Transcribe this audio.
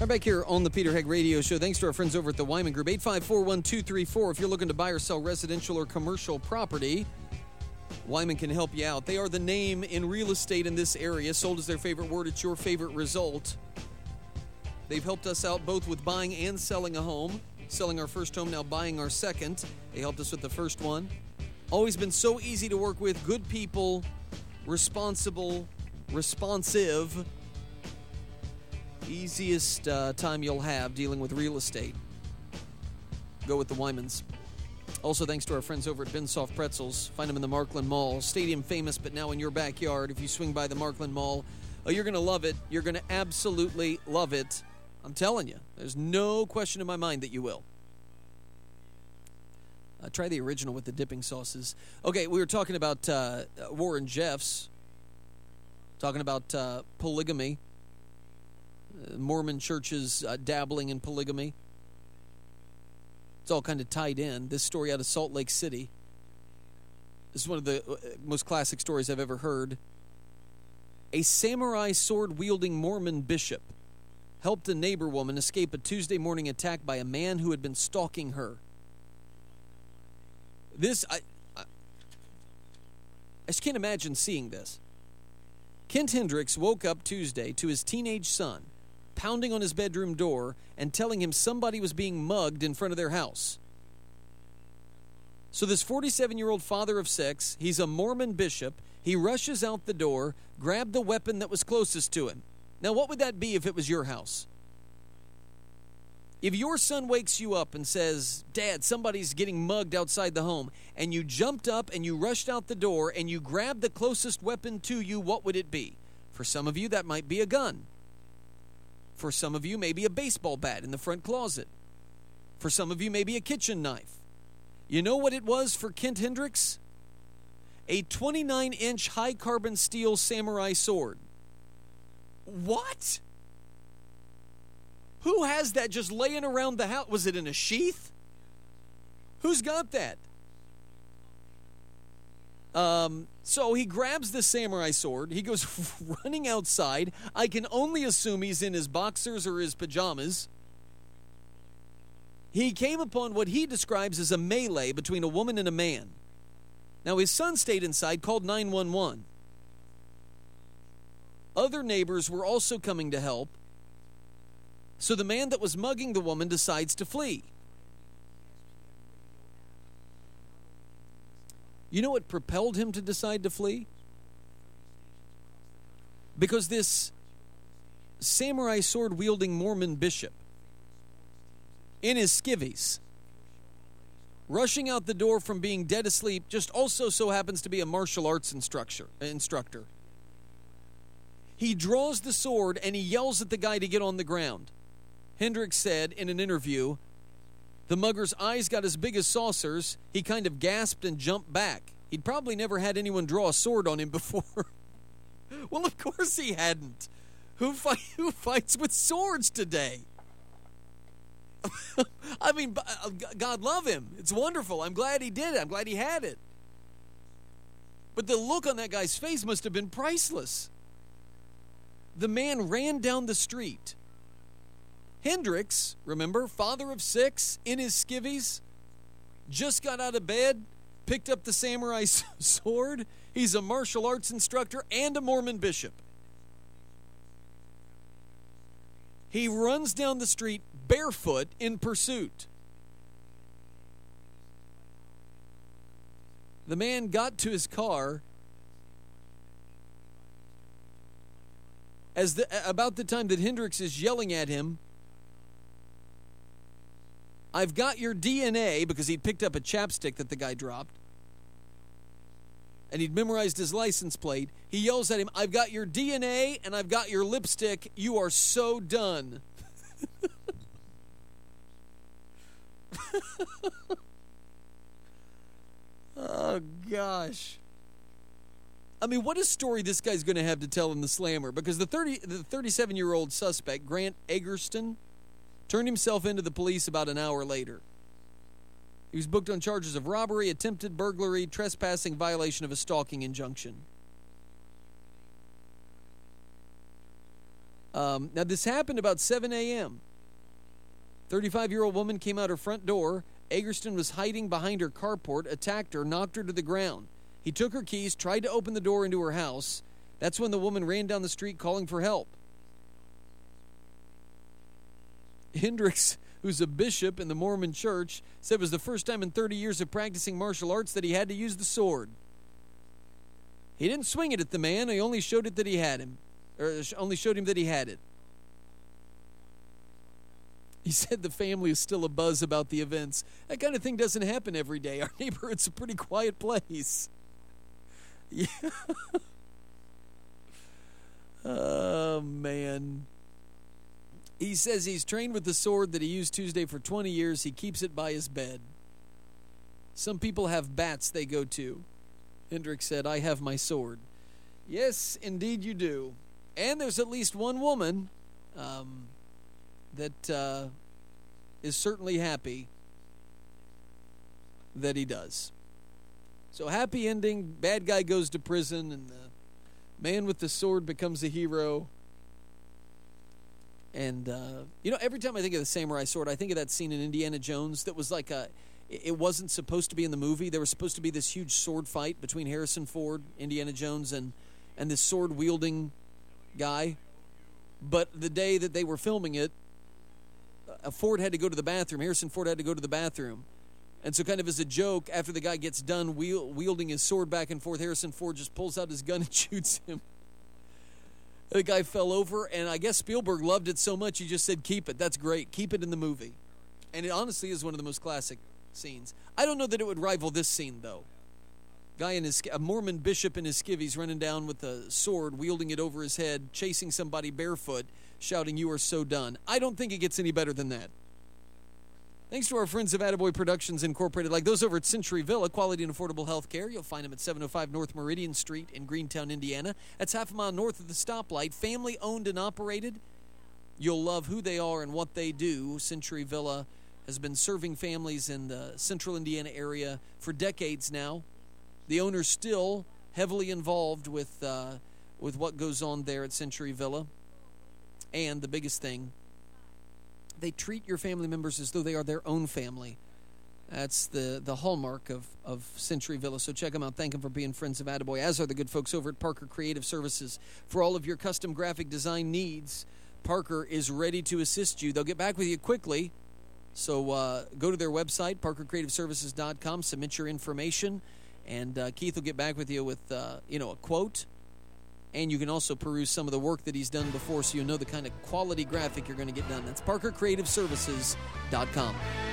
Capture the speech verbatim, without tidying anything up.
Right back here on the Peter Hegg Radio Show. Thanks to our friends over at the Wyman Group. eight five four, one two three four. If you're looking to buy or sell residential or commercial property, Wyman can help you out. They are the name in real estate in this area. Sold is their favorite word. It's your favorite result. They've helped us out both with buying and selling a home. Selling our first home, now buying our second. They helped us with the first one. Always been so easy to work with. Good people, responsible, responsive. Easiest uh, time you'll have dealing with real estate. Go with the Wymans. Also, thanks to our friends over at Bensoft Pretzels. Find them in the Markland Mall. Stadium famous, but now in your backyard. If you swing by the Markland Mall, oh, you're going to love it. You're going to absolutely love it. I'm telling you. There's no question in my mind that you will. Uh, try the original with the dipping sauces. Okay, we were talking about uh, Warren Jeffs. Talking about uh, polygamy. Uh, Mormon churches uh, dabbling in polygamy. It's all kind of tied in. This story out of Salt Lake City. This is one of the most classic stories I've ever heard. A samurai sword-wielding Mormon bishop helped a neighbor woman escape a Tuesday morning attack by a man who had been stalking her. This, I, I, I just can't imagine seeing this. Kent Hendricks woke up Tuesday to his teenage son pounding on his bedroom door and telling him somebody was being mugged in front of their house. So this forty-seven-year-old father of six, he's a Mormon bishop, he rushes out the door, grabbed the weapon that was closest to him. Now, what would that be if it was your house? If your son wakes you up and says, Dad, somebody's getting mugged outside the home, and you jumped up and you rushed out the door and you grabbed the closest weapon to you, what would it be? For some of you, that might be a gun. For some of you, maybe a baseball bat in the front closet. For some of you, maybe a kitchen knife. You know what it was for Kent Hendricks? A twenty-nine inch high-carbon steel samurai sword. What? Who has that just laying around the house? Was it in a sheath? Who's got that? Um, so he grabs the samurai sword. He goes running outside. I can only assume he's in his boxers or his pajamas. He came upon what he describes as a melee between a woman and a man. Now, his son stayed inside, called nine one one. Other neighbors were also coming to help. So the man that was mugging the woman decides to flee. You know what propelled him to decide to flee? Because this samurai sword-wielding Mormon bishop, in his skivvies, rushing out the door from being dead asleep, just also so happens to be a martial arts instructor. instructor. He draws the sword and he yells at the guy to get on the ground. Hendricks said in an interview, the mugger's eyes got as big as saucers. He kind of gasped and jumped back. He'd probably never had anyone draw a sword on him before. Well, of course he hadn't. Who, fight, who fights with swords today? I mean, God love him. It's wonderful. I'm glad he did it. I'm glad he had it. But the look on that guy's face must have been priceless. The man ran down the street. Hendricks, remember, father of six, in his skivvies, just got out of bed, picked up the samurai sword. He's a martial arts instructor and a Mormon bishop. He runs down the street barefoot in pursuit. The man got to his car as the, about the time that Hendricks is yelling at him, I've got your D N A, because he'd picked up a chapstick that the guy dropped, and he'd memorized his license plate. He yells at him, I've got your D N A and I've got your lipstick. You are so done. Oh, gosh. I mean, what a story this guy's going to have to tell in the slammer, because the thirty, the thirty-seven-year-old suspect, Grant Egerston, turned himself into the police about an hour later. He was booked on charges of robbery, attempted burglary, trespassing, violation of a stalking injunction. Um, now, this happened about seven a.m. thirty-five-year-old woman came out her front door. Egerston was hiding behind her carport, attacked her, knocked her to the ground. He took her keys, tried to open the door into her house. That's when the woman ran down the street calling for help. Hendricks, who's a bishop in the Mormon church, said it was the first time in thirty years of practicing martial arts that he had to use the sword. He didn't swing it at the man. He only showed it that he had him, or only showed him that he had it. He said the family is still abuzz about the events. That kind of thing doesn't happen every day. Our neighborhood's a pretty quiet place. Yeah. Oh, man. He says he's trained with the sword that he used Tuesday for twenty years. He keeps it by his bed. Some people have bats they go to. Hendricks said, I have my sword. Yes, indeed you do. And there's at least one woman um, that uh, is certainly happy that he does. So happy ending, bad guy goes to prison, and the man with the sword becomes a hero. And, uh, you know, every time I think of the samurai sword, I think of that scene in Indiana Jones that was like a, it wasn't supposed to be in the movie. There was supposed to be this huge sword fight between Harrison Ford, Indiana Jones, and, and this sword-wielding guy. But the day that they were filming it, uh, Ford had to go to the bathroom. Harrison Ford had to go to the bathroom. And so kind of as a joke, after the guy gets done wield, wielding his sword back and forth, Harrison Ford just pulls out his gun and shoots him. The guy fell over, and I guess Spielberg loved it so much he just said, keep it. That's great. Keep it in the movie. And it honestly is one of the most classic scenes. I don't know that it would rival this scene, though. Guy in his, a Mormon bishop in his skivvies running down with a sword, wielding it over his head, chasing somebody barefoot, shouting, you are so done. I don't think it gets any better than that. Thanks to our friends of Attaboy Productions Incorporated, like those over at Century Villa, quality and affordable health care. You'll find them at seven oh five North Meridian Street in Greentown, Indiana. That's half a mile north of the stoplight. Family owned and operated. You'll love who they are and what they do. Century Villa has been serving families in the central Indiana area for decades now. The owner's still heavily involved with, uh, with what goes on there at Century Villa. And the biggest thing, they treat your family members as though they are their own family. That's the, the hallmark of, of Century Villa. So check them out. Thank them for being friends of Attaboy, as are the good folks over at Parker Creative Services. For all of your custom graphic design needs, Parker is ready to assist you. They'll get back with you quickly. So uh, go to their website, parker creative services dot com, submit your information, and uh, Keith will get back with you with uh, you know, a quote. And you can also peruse some of the work that he's done before so you know the kind of quality graphic you're going to get done. That's parker creative services dot com.